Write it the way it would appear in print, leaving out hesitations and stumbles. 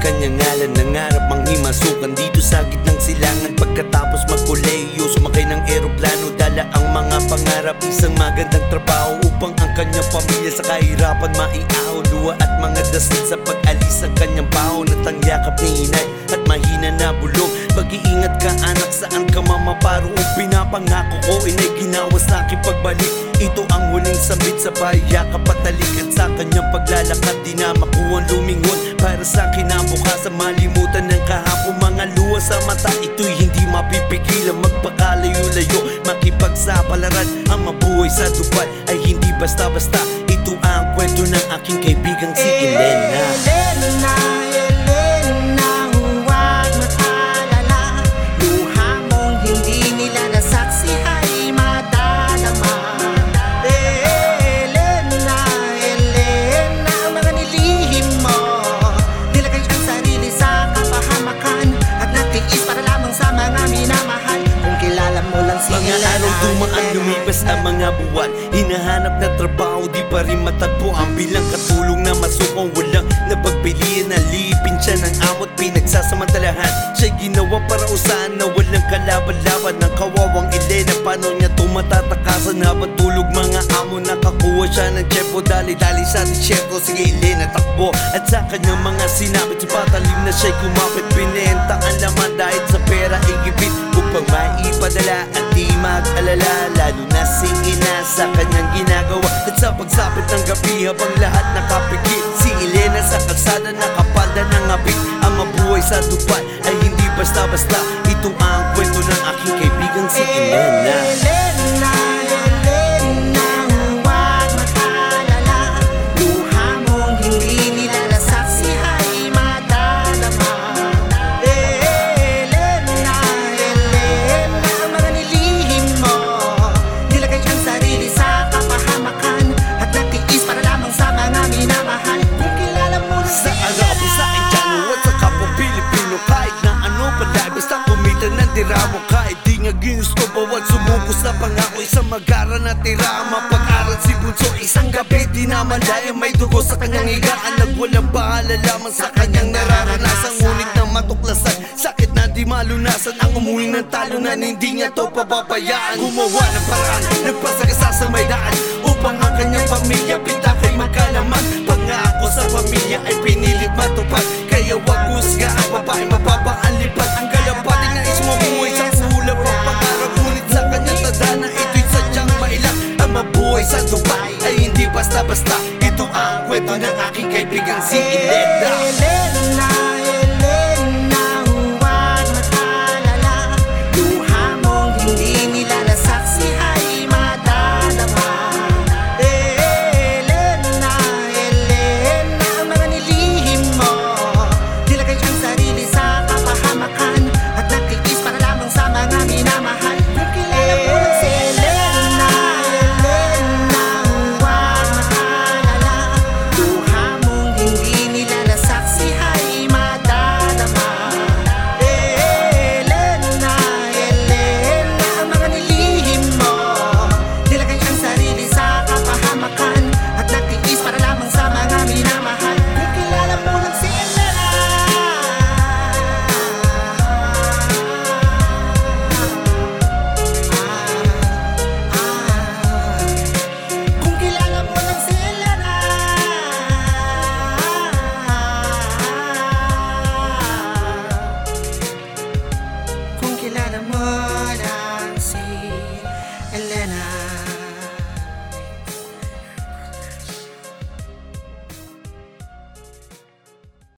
kanyang ngalan. Nangarap mang himasukan dito sa gitnang silangan. Pagkatapos magkolehiyo, sumakay ng eroplano, dala ang mga pangarap, isang magandang trabaho upang ang kanyang pamilya sa kahirapan maiahaw. Luha at mga dasal sa pag-alis ang kanyang baho, at ang yakap ni inay at mahina na bulong. Mag-iingat ka anak, saan ka mamaparo? Ang pinapangako ko inay ginawa sa aking pagbalik. Ito ang huling sambit sa yakap at talik. At sa kanyang paglalakad di na makuhang lumingon. Para sa kinabukasan malimutan ng kahapon. Mga luha sa mata ito'y hindi mapipigilan. Magpakalayo-layo, makipagsapalaran. Ang mabuhay sa tupad ay hindi basta-basta. Ito ang kwento ng aking kaibigang si Elena. Elena, huwag mag-alala. Luha mong hindi nila nasaksi ay madadama. Elena, ang mga nilihim mo, nilagay ang sarili sa kapahamakan at natiis para lamang sa mga minamahal. Kung kilala mo lang si Mga Elena, araw dumaan, lumipas ang mga buwan. Hinahanap na trabaho, di pa rin matagpo. Ang bilang katulong na masukong walang napagpilian. Nalipin siya ng amot, pinagsasamantalahan. Siya'y ginawa para usahan na walang kalaban-laban. Ng kawawang Elena, paano niya tumatatakasan? Habang tulog mga amo, nakakuha siya ng tsepo. Dali-dali sa disyerto, sige Elena takbo. At sa kanyang mga sinapit, sa patalim na siya'y kumapit. Binenta ang laman dahil sa pera igipit, upang maipadala at di mag-alala. Lalo na singin na sa kanyang ginagawa. At sa pagsapit ng gabi habang lahat nakapikit, si Elena sa kalsada nakapalda ng apit. Ang mabuhay sa tupad ay hindi basta-basta. Ito ang kwento ng aking kaibigang si Elena. Elena, huwag mag-alala. Luha mong hindi nila nasaksi ay madadama. Elena, ang mga nilihim mo, nilagay ang sarili sa kapahamakan at natiis para lamang sa mga minamahal. Kung kilala mo lang Sa Arabo, sa Indiano at sa kapwa Pilipino, kahit na ano palay, basta kumita ng tira mo. Kahit di nga ginusto, bawal sumuko sa pangako. Isang mag-aral na tira, mapag-aral si Bunso. Isang gabi di naman dahil may dugo sa kanyang higaan. Nagwalang bahala lamang sa kanyang nararanasan. Ngunit na matuklasan, sakit na di malunasan. Ang umuwi ng talunan, hindi niya to pababayaan. Gumawa ng paraan, nagpasagasa sa may daan, upang ang kanyang pamilya pitakay magkalaman. Pangako sa pamilya ay pinilit matupad. Kaya wag husga ang babae, mapapaanlipad. Ang kalapating nais mabuhay sa ulap ang pangarap. Ngunit sa kanyang tadhana, ito'y sadyang mailang. Ang mabuhay sa Dubai ay hindi basta-basta. Ito ang kwento ng aking kaibigang si Elena. Elena,